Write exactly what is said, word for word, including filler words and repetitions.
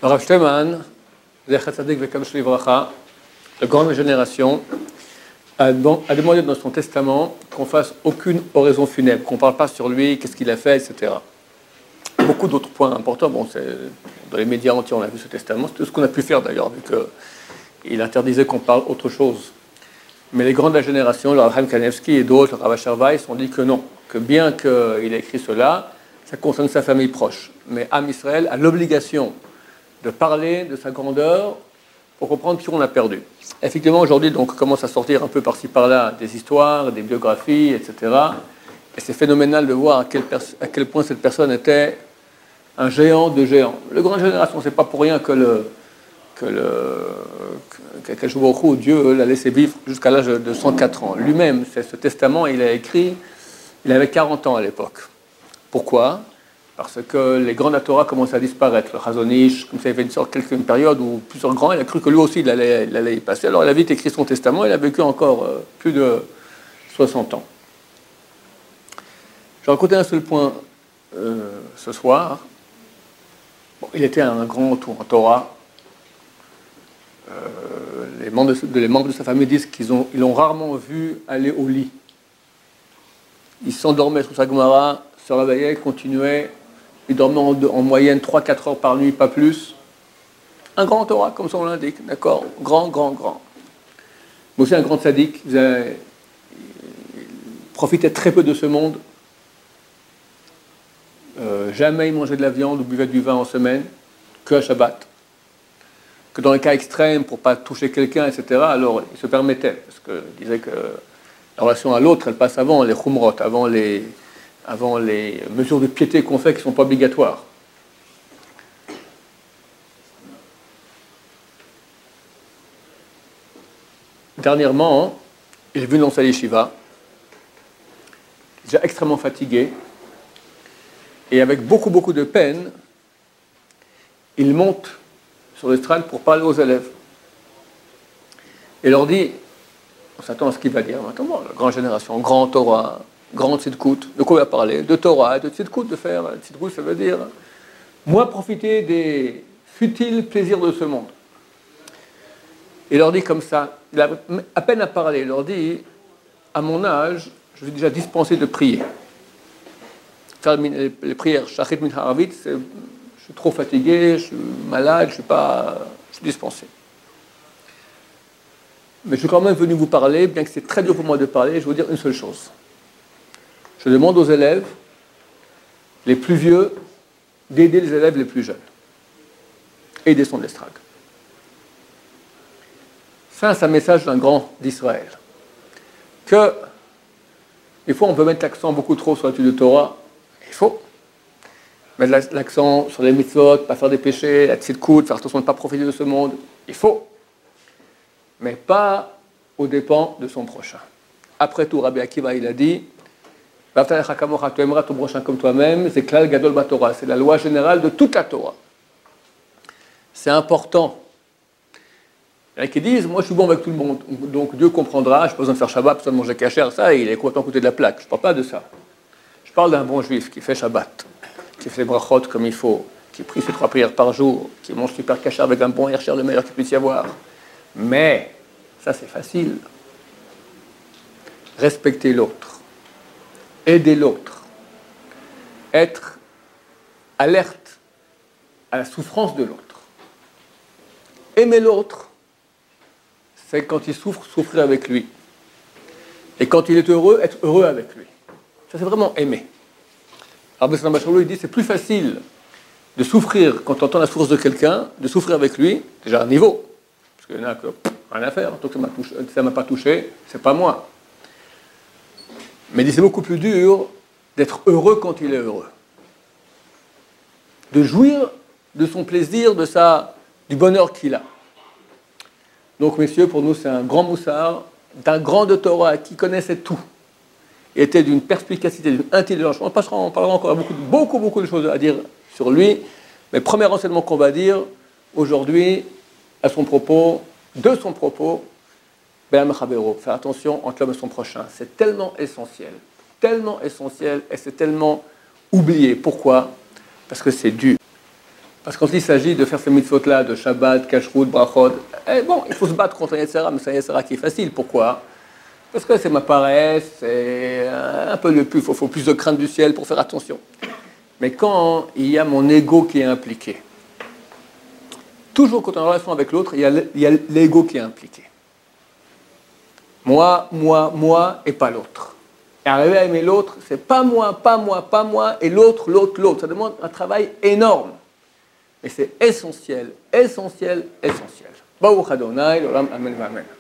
Le Rav Shteman, Zecher Tzadik Vekadosh Livracha, de grande génération, a demandé dans son testament qu'on fasse aucune oraison funèbre, qu'on ne parle pas sur lui, qu'est-ce qu'il a fait, et cetera. Beaucoup d'autres points importants. Bon, c'est, dans les médias entiers, on a vu ce testament. C'est tout ce qu'on a pu faire d'ailleurs, vu qu'il interdisait qu'on parle autre chose. Mais les grands de la génération, le Rav Chaim Kanevski et d'autres, le Rav Asher Weiss, ont dit que non, que bien qu'il ait écrit cela, ça concerne sa famille proche. Mais Am Israël a l'obligation de parler de sa grandeur pour comprendre qui on a perdu. Effectivement, aujourd'hui, donc, commence à sortir un peu par-ci par-là des histoires, des biographies, et cetera. Et c'est phénoménal de voir à quel, pers- à quel point cette personne était un géant de géants. Le grand génération, c'est pas pour rien que le que le que, que, que Dieu l'a laissé vivre jusqu'à l'âge de cent quatre ans. Lui-même, c'est ce testament, il a écrit, il avait quarante ans à l'époque. Pourquoi ? Parce que les grands de la Torah commençaient à disparaître. Le Chazon Ish, comme ça, il y avait une, sorte, une période où plusieurs grands, il a cru que lui aussi, il allait, il allait y passer. Alors, il a vite écrit son testament, il a vécu encore euh, plus de soixante ans. Je vais raconter un seul point euh, ce soir. Bon, il était un grand tour en Torah. Euh, les, membres de, les membres de sa famille disent qu'ils ont, ils l'ont rarement vu aller au lit. Il s'endormait sur sa Gemara, se réveillait, continuait. Il dormait en, en moyenne trois à quatre heures par nuit, pas plus. Un grand Torah, comme son nom l'indique, d'accord ? Grand, grand, grand. Mais aussi un grand tzaddik. Il, il profitait très peu de ce monde. Euh, jamais il mangeait de la viande ou buvait du vin en semaine, que à Shabbat. Que dans les cas extrêmes, pour ne pas toucher quelqu'un, et cetera, alors il se permettait. Parce qu'il disait que la relation à l'autre, elle passe avant les chumrot, avant les... avant les mesures de piété qu'on fait qui ne sont pas obligatoires. Dernièrement, j'ai vu dans sa yeshiva, déjà extrêmement fatigué, et avec beaucoup, beaucoup de peine, il monte sur l'estrade pour parler aux élèves. Et leur dit, on s'attend à ce qu'il va dire, attends, bon, la grande génération, grand Torah, grande tzidkout, de quoi il va parler ? De Torah, de tzidkout, de faire. Tzidkout, ça veut dire moi profiter des futiles plaisirs de ce monde. Il leur dit comme ça, il a à peine à parler, il leur dit, à mon âge, je suis déjà dispensé de prier. Faire les prières, shachrit min haravit, je suis trop fatigué, je suis malade, je suis pas, je suis dispensé. Mais je suis quand même venu vous parler, bien que c'est très dur pour moi de parler, je vais vous dire une seule chose. Je demande aux élèves, les plus vieux, d'aider les élèves les plus jeunes. Aider son estrade. Ça, c'est un message d'un grand d'Israël. Que, des fois, on peut mettre l'accent beaucoup trop sur l'étude de Torah. Il faut mettre l'accent sur les mitzvot, pas faire des péchés, la tzidkout, faire attention de ne pas profiter de ce monde. Il faut. Mais pas aux dépens de son prochain. Après tout, Rabbi Akiva, il a dit, tu aimeras ton prochain comme toi-même, c'est Klal Gadol Batorah, c'est la loi générale de toute la Torah. C'est important. Il y en a qui disent, moi je suis bon avec tout le monde, donc Dieu comprendra, je n'ai pas besoin de faire Shabbat, pas besoin de manger kasher, ça, il est complètement à côté de la plaque. Je ne parle pas de ça. Je parle d'un bon juif qui fait Shabbat, qui fait les brachot comme il faut, qui prie ses trois prières par jour, qui mange super kasher avec un bon hercher, le meilleur qu'il puisse y avoir. Mais, ça c'est facile. Respecter l'autre. Aider l'autre, être alerte à la souffrance de l'autre. Aimer l'autre, c'est quand il souffre, souffrir avec lui. Et quand il est heureux, être heureux avec lui. Ça, c'est vraiment aimer. Alors, M. Bachelot, il dit, c'est plus facile de souffrir quand on entend la souffrance de quelqu'un, de souffrir avec lui, déjà à un niveau. Parce qu'il y en a que, pff, rien à faire, tant que ça ne m'a pas touché, c'est pas moi. Mais c'est beaucoup plus dur d'être heureux quand il est heureux. De jouir de son plaisir, de sa, du bonheur qu'il a. Donc, messieurs, pour nous, c'est un grand moussard, d'un grand de Torah qui connaissait tout. Il était d'une perspicacité, d'une intelligence. On passera, on parlera encore beaucoup, beaucoup, beaucoup de choses à dire sur lui. Mais le premier enseignement qu'on va dire aujourd'hui, à son propos, de son propos, faire attention entre l'homme et son prochain. C'est tellement essentiel, tellement essentiel, et c'est tellement oublié. Pourquoi ? Parce que c'est dur. Parce que quand il s'agit de faire ces mitzvot-là, de Shabbat, Kashrut, Brachot, eh, bon, il faut se battre contre un Yetzirah, mais c'est un Yetzirah qui est facile. Pourquoi? Parce que c'est ma paresse, c'est un peu le plus, il faut, faut plus de crainte du ciel pour faire attention. Mais quand il y a mon ego qui est impliqué, toujours quand on est en relation avec l'autre, il y a l'ego qui est impliqué. Moi, moi, moi et pas l'autre. Et arriver à aimer l'autre, c'est pas moi, pas moi, pas moi, et l'autre, l'autre, l'autre. Ça demande un travail énorme. Mais c'est essentiel, essentiel, essentiel. Baruch Adonai, l'olam, amen, amen.